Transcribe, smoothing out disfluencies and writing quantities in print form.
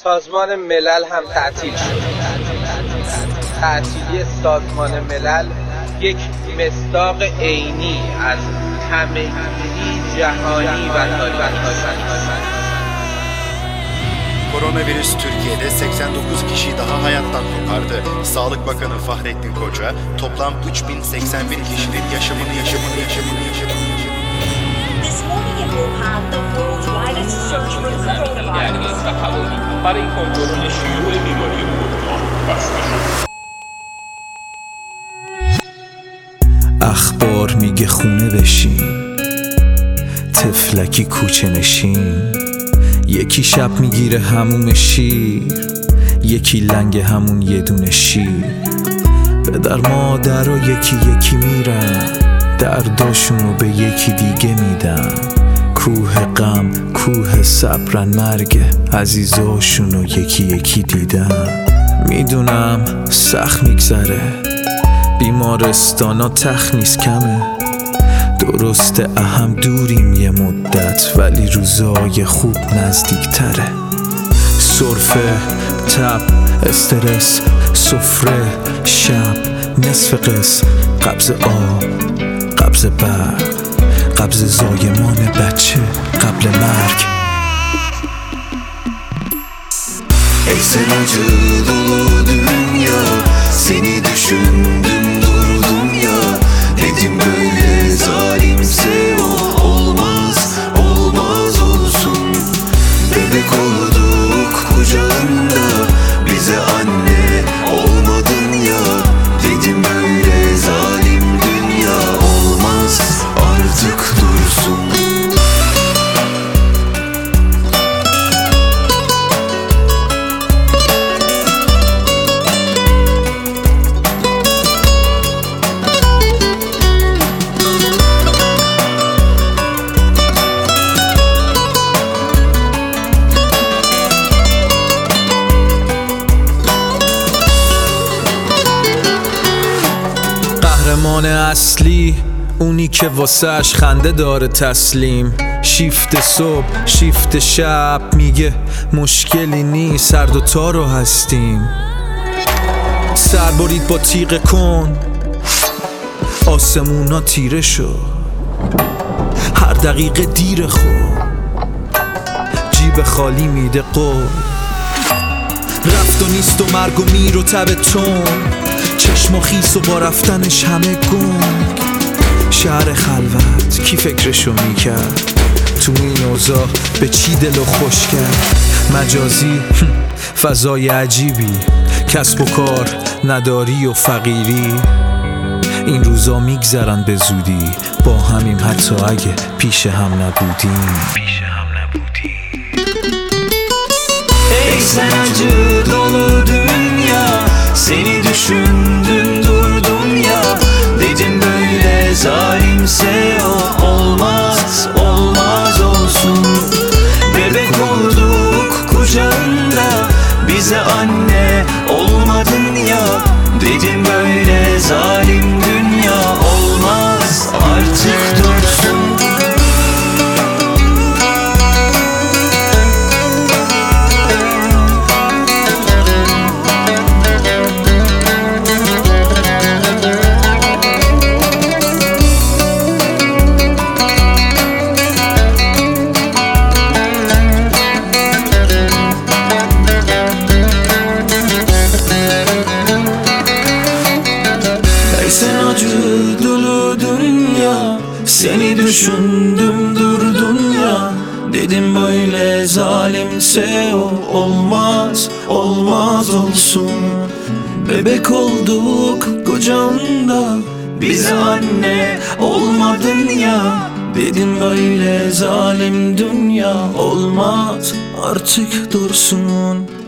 سازمان ملل هم تعطیل شد. تعطیلی سازمان ملل یک مصداق عینی از همگی جهانی و تاریخی. Koronavirüs Türkiye'de 89 kişi daha hayattan kopardı. Sağlık Bakanı Fahrettin Koca toplam 3081 kişinin yaşamını. This morning in Wuhan, the world's widest search for coronavirus. برای کنترل شیوع بیماری کرونا بسته شد. اخبار میگه خونه بشین، تفلکی کوچه نشین. یکی شب میگیره هموم شیر، یکی لنگ همون یه دونه شیر. پدر مادر یکی میرن، درداشونو به یکی دیگه میدن. کوه غم کوه صبرن، مرگ عزیزاشونو یکی دیدن. میدونم سخت میگذره، بیمارستانا تخت نیست کمه. درسته اهم دوریم یه مدت، ولی روزای خوب نزدیک تره. سرفه، تب، استرس، سفره، شب، نصف قص، قبض آب، قبض برق، قبض زایمان بچه قبل مرگ. Ey sen acı dolu dünya, seni düşündüm durdum ya. Dedim böyle zalimse o olmaz, olmaz olsun. Bebek olduk kucağında, bize anne olmadın ya. Dedim böyle zalim dünya olmaz, artık dursun. قهرمان اصلی اونی که واسهش خنده داره تسلیم. شیفت صبح شیفت شب، میگه مشکلی نیست هر دوتا رو هستیم. سر برید با تیغ کن، آسمونا تیره شد. هر دقیقه دیر خود، جیب خالی میده قول. رفت و نیست و مرگ و میر و تب تون، چشم و خیس و با رفتنش همه گنگ. شهر خلوت کی فکرشو میکرد، تو این اوضاع به چی دلو خوش کرد. مجازی فضای عجیبی، کسب و کار نداری و فقیری. این روزا میگذرن به زودی، با همیم حتی اگه پیش هم نبودیم. Ey sen acı dolu dünya, seni düşündüm durdum ya. Dedim böyle zalimse o olmaz, olmaz olsun. Bebek olduk kucağında, bize anne olmadın ya. Dedim böyle zalim dünya olmaz, artık dursun. Sen acı dolu dünya, seni düşündüm durdum ya. Dedim böyle zalimse o olmaz, olmaz olsun. Bebek olduk kucağında, bize anne olmadın ya. Dedim böyle zalim dünya olmaz, artık dursun.